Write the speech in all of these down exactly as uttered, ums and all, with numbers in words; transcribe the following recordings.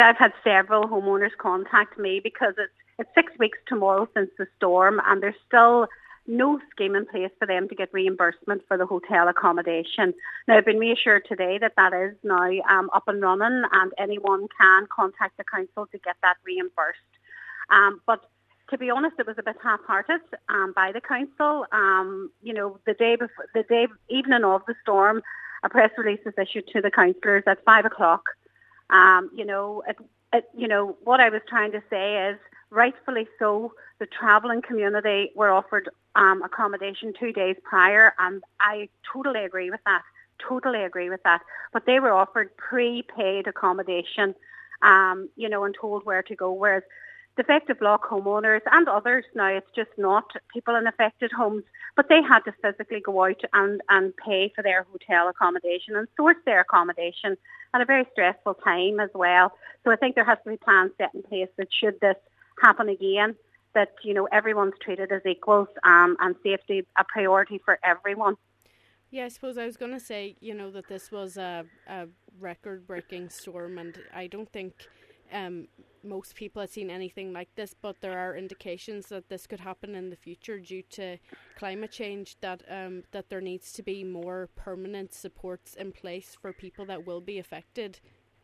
I've had several homeowners contact me because it's it's six weeks tomorrow since the storm, and there's still no scheme in place for them to get reimbursement for the hotel accommodation. Now, I've been reassured today that that is now um, up and running, and anyone can contact the council to get that reimbursed. Um, but to be honest, it was a bit half-hearted um, by the council. Um, you know, the day before, the day evening of the storm, a press release was issued to the councillors at five o'clock. Um, you know, it, it, you know what I was trying to say is, rightfully so, the travelling community were offered um, accommodation two days prior, and I totally agree with that. Totally agree with that. But they were offered prepaid accommodation, um, you know, and told where to go. Whereas defective block homeowners and others, now it's just not people in affected homes, but they had to physically go out and, and pay for their hotel accommodation and source their accommodation at a very stressful time as well. So I think there has to be plans set in place that should this happen again, that, you know, everyone's treated as equals um, and safety a priority for everyone. Yeah, I suppose I was going to say, you know, that this was a, a record-breaking storm, and I don't think um, most people have seen anything like this, but there are indications that this could happen in the future due to climate change, that um, that there needs to be more permanent supports in place for people that will be affected.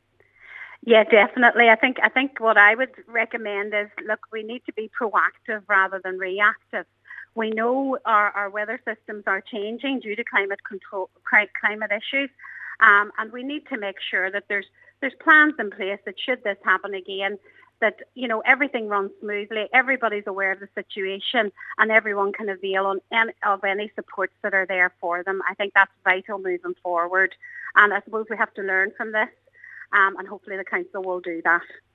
Yeah, definitely. I think I think what I would recommend is, look, we need to be proactive rather than reactive. We know our, our weather systems are changing due to climate control, climate issues, um, and we need to make sure that there's there's plans in place that should this happen again, that, you know, everything runs smoothly, everybody's aware of the situation, and everyone can avail on any, of any supports that are there for them. I think that's vital moving forward, and I suppose we have to learn from this. Um, and hopefully the council will do that.